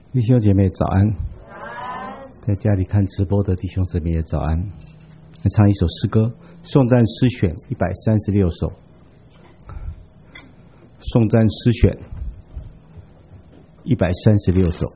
弟兄姐妹早安，在家里看直播的弟兄姊妹也早安。来唱一首诗歌，颂赞诗选136首。颂赞诗选136首。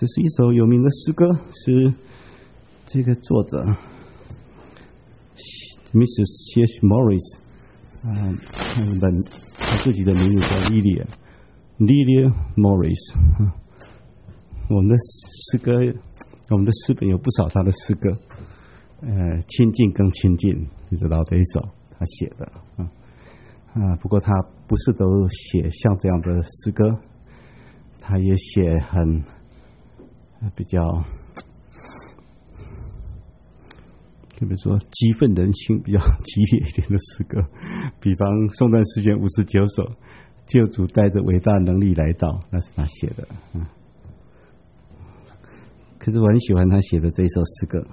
这是一首有名的诗歌，是这个作者 Mrs. C.H. Morris 他自己的名字叫 Lilia Morris。我们的诗歌，我们的诗本有不少他的诗歌，亲近更亲近，你知道这一首他写的不过他不是都写像这样的诗歌，他也写很比较，比如说激愤人心比较激烈一点的诗歌，比方颂赞诗卷59首，救主带着伟大能力来到，那是他写的。可是我很喜欢他写的这一首诗歌，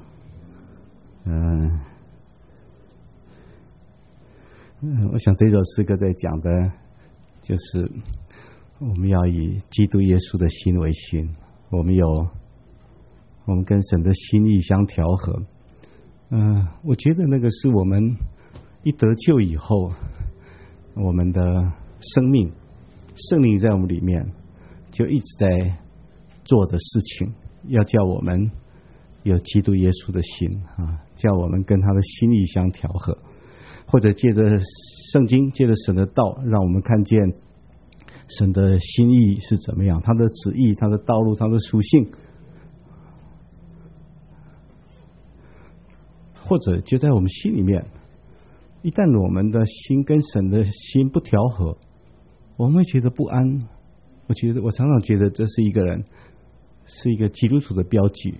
我想这首诗歌在讲的就是我们要以基督耶稣的心为心，我们跟神的心意相调和。我觉得那个是我们一得救以后，我们的生命圣灵在我们里面就一直在做的事情，要叫我们有基督耶稣的心叫我们跟他的心意相调和，或者借着圣经，借着神的道，让我们看见神的心意是怎么样，他的旨意，他的道路，他的属性，或者就在我们心里面，一旦我们的心跟神的心不调和，我们会觉得不安。我常常觉得这是一个人，是一个基督徒的标记。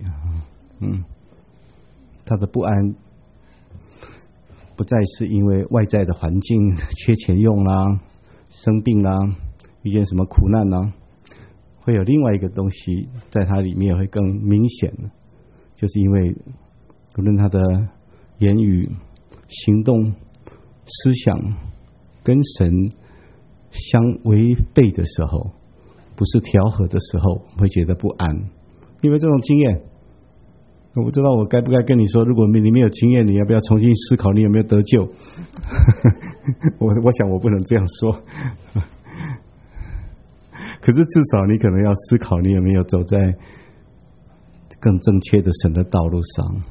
他的不安不再是因为外在的环境缺钱用啦、生病啦、遇见什么苦难啦，会有另外一个东西在他里面会更明显，就是因为无论他的言语、行动、思想跟神相违背的时候，不是调和的时候，会觉得不安。因为这种经验，我不知道我该不该跟你说，如果你没有经验，你要不要重新思考你有没有得救？我想我不能这样说，可是至少你可能要思考你有没有走在更正确的神的道路上。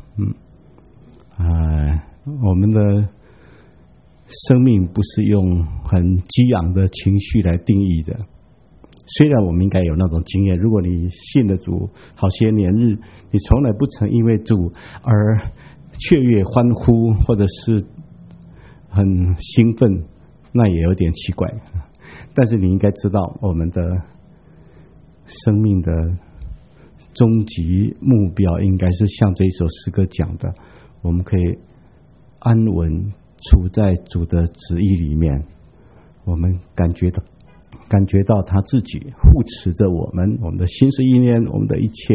我们的生命不是用很激昂的情绪来定义的，虽然我们应该有那种经验，如果你信了主好些年日，你从来不曾因为主而雀跃欢呼，或者是很兴奋，那也有点奇怪。但是你应该知道，我们的生命的终极目标应该是像这一首诗歌讲的，我们可以安稳处在主的旨意里面，我们感觉到他自己护持着我们的心思意念，我们的一切。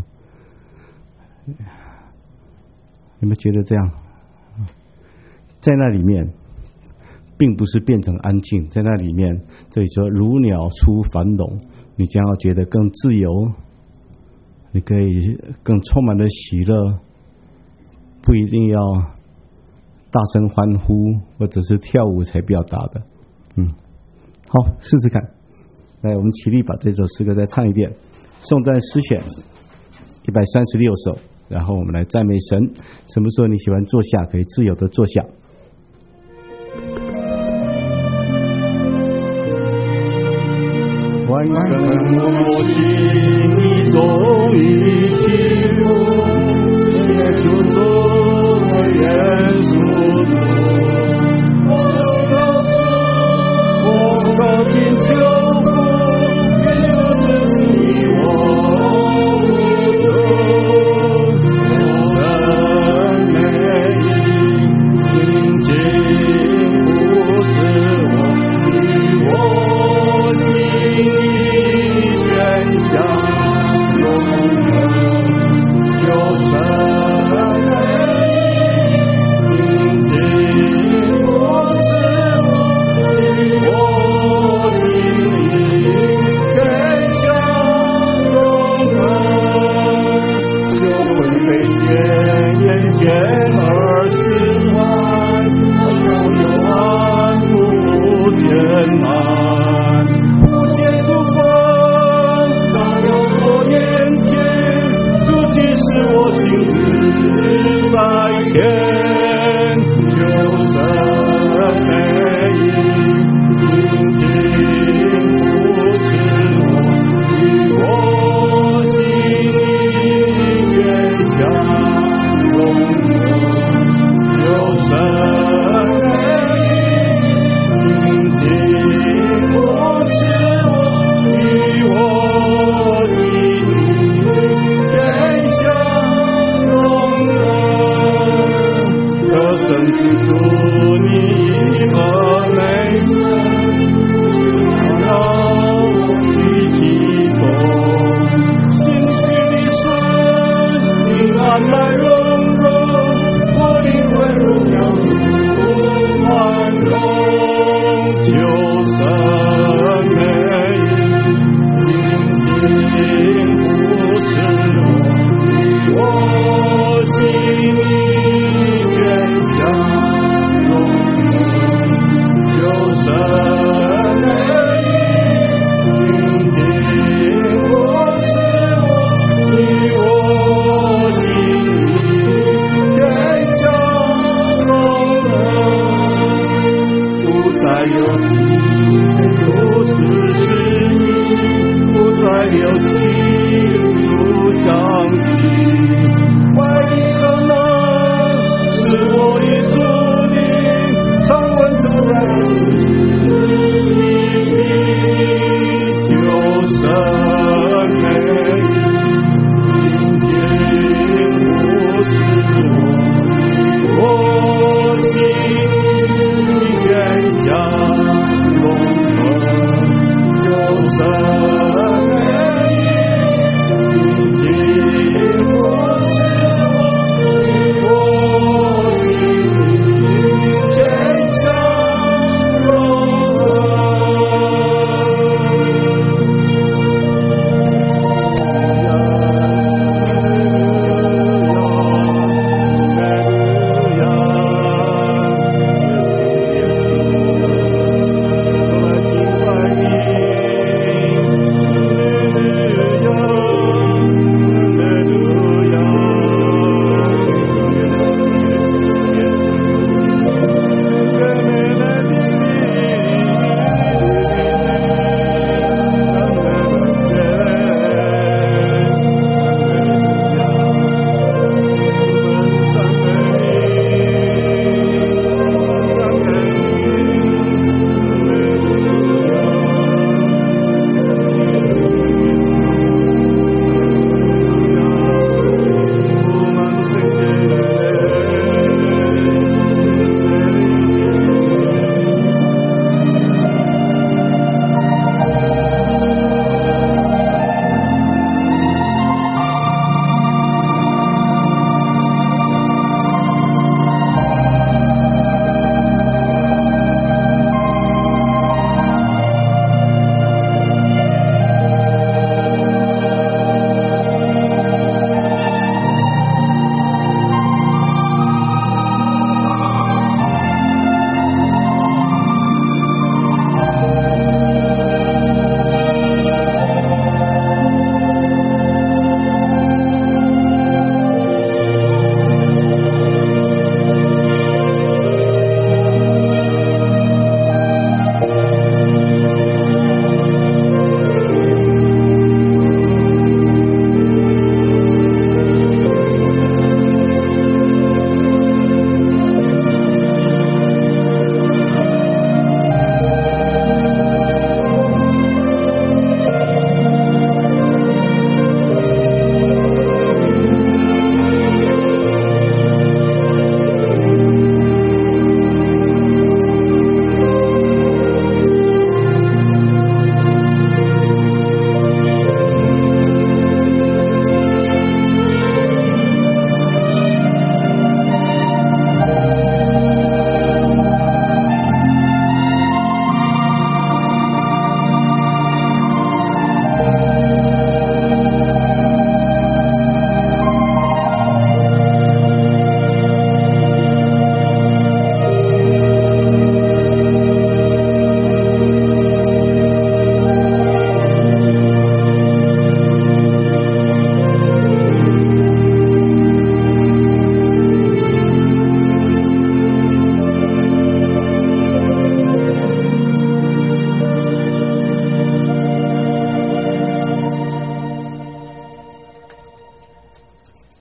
有没有觉得这样？在那里面并不是变成安静，在那里面这里说如鸟出樊笼，你将要觉得更自由，你可以更充满了喜乐，不一定要大声欢呼或者是跳舞才表达的。好，试试看。来，我们起立把这首诗歌再唱一遍，颂赞诗选136首，然后我们来赞美神。什么时候你喜欢坐下，可以自由的坐下。万根我心里终于起伏，耶稣主，耶稣主，我早听求父，耶稣真是我无助，生美静静不知我与我心宣想永恒修成。眼而痴怀，有安不艰难，不见出风，早有多年前。 基督。